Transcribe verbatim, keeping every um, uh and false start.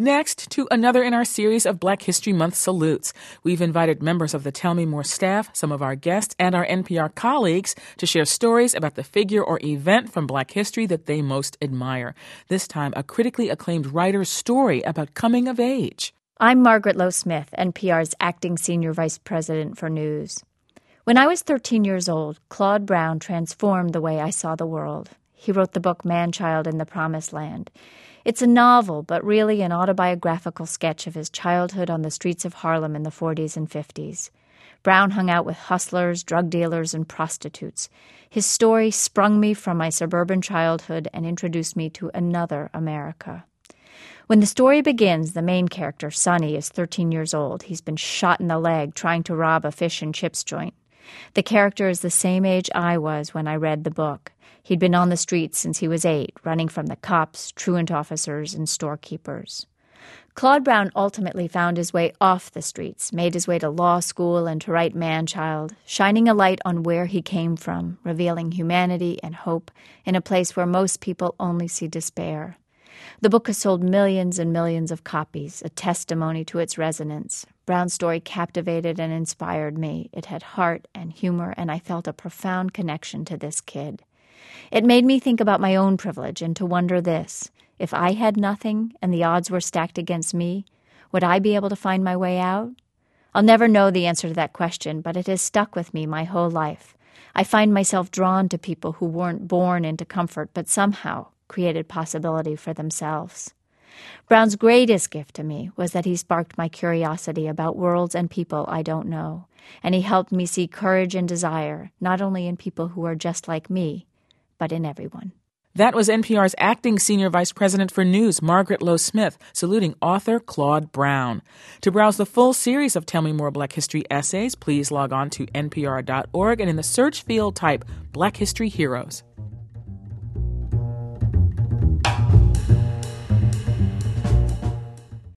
Next, to another in our series of Black History Month salutes. We've invited members of the Tell Me More staff, some of our guests, and our N P R colleagues to share stories about the figure or event from Black history that they most admire. This time, a critically acclaimed writer's story about coming of age. I'm Margaret Lowe Smith, N P R's acting senior vice president for news. When I was thirteen years old, Claude Brown transformed the way I saw the world. He wrote the book Man-Child in the Promised Land. It's a novel, but really an autobiographical sketch of his childhood on the streets of Harlem in the forties and fifties. Brown hung out with hustlers, drug dealers, and prostitutes. His story sprung me from my suburban childhood and introduced me to another America. When the story begins, the main character, Sonny, is thirteen years old. He's been shot in the leg trying to rob a fish and chips joint. The character is the same age I was when I read the book. He'd been on the streets since he was eight, running from the cops, truant officers, and storekeepers. Claude Brown ultimately found his way off the streets, made his way to law school and to write Man-Child, shining a light on where he came from, revealing humanity and hope in a place where most people only see despair. The book has sold millions and millions of copies, a testimony to its resonance. Brown's story captivated and inspired me. It had heart and humor, and I felt a profound connection to this kid. It made me think about my own privilege and to wonder this: if I had nothing and the odds were stacked against me, would I be able to find my way out? I'll never know the answer to that question, but it has stuck with me my whole life. I find myself drawn to people who weren't born into comfort, but somehow created possibility for themselves. Brown's greatest gift to me was that he sparked my curiosity about worlds and people I don't know, and he helped me see courage and desire, not only in people who are just like me, but in everyone. That was N P R's acting senior vice president for news, Margaret Lowe Smith, saluting author Claude Brown. To browse the full series of Tell Me More Black History essays, please log on to N P R dot org and in the search field type Black History Heroes.